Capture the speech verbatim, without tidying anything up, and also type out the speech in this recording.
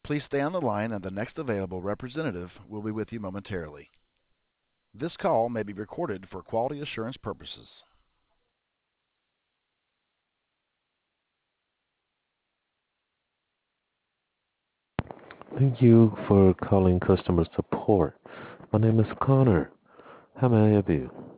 Please stay on the line, and the next available representative will be with you momentarily. This call may be recorded for quality assurance purposes. Thank you for calling customer support. My name is Connor. How may I help you?